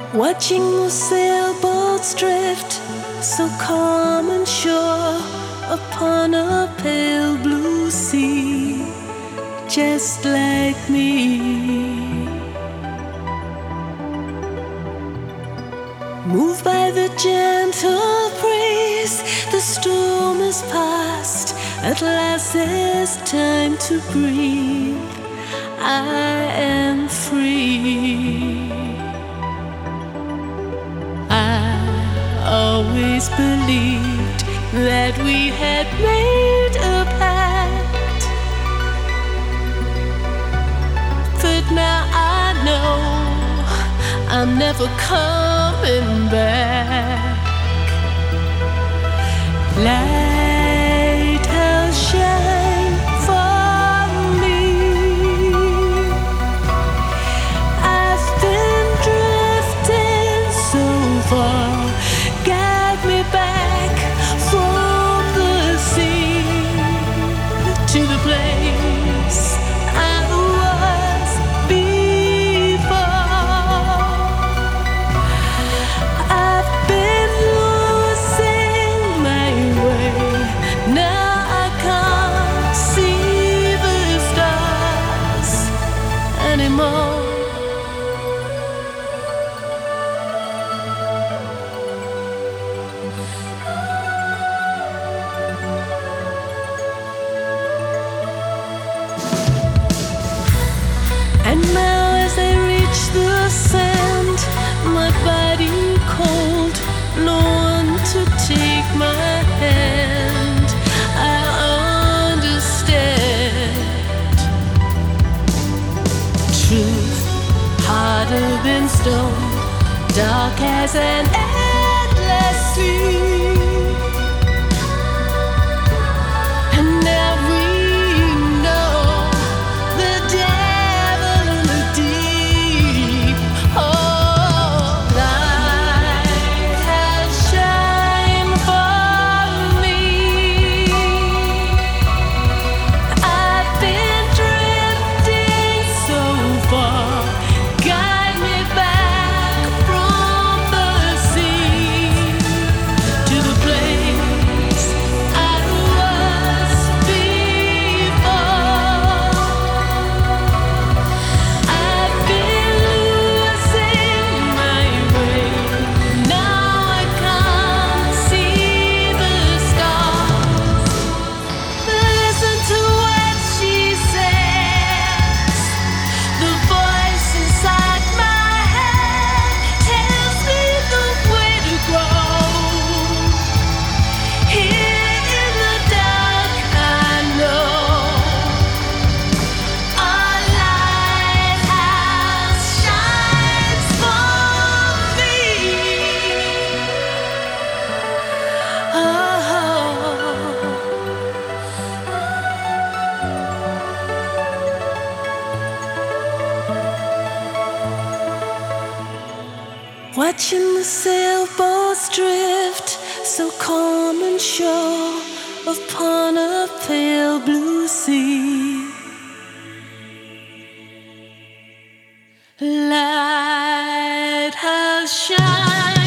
Watching the sailboats drift so calm and sure upon a pale blue sea, just like me. Moved by the gentle breeze, the storm is past. At last there's time to breathe. I am free. Always believed that we had made a pact, but now I know I'm never coming back. Lighthouse shine for me. I've been drifting so far. Guide me back from the sea to the place I was before. I've been losing my way. Now I can't see the stars anymore. And now as I reach the sand, my body cold, no one to take my hand. I understand. Truth, harder than stone, dark as an endless sea. And now we know the devil in the deep. Oh, light has shined for me. I've been drifting so far. Guide me back from the sea to the place I was before. I've been losing my way. Now I can't see the stars. Listen to what she says. The voice inside my head tells me the way to go. Here in the dark, I know our lighthouse shines for me. Watching the sailboats drift so calm and sure upon a pale blue sea. Lighthouse shine.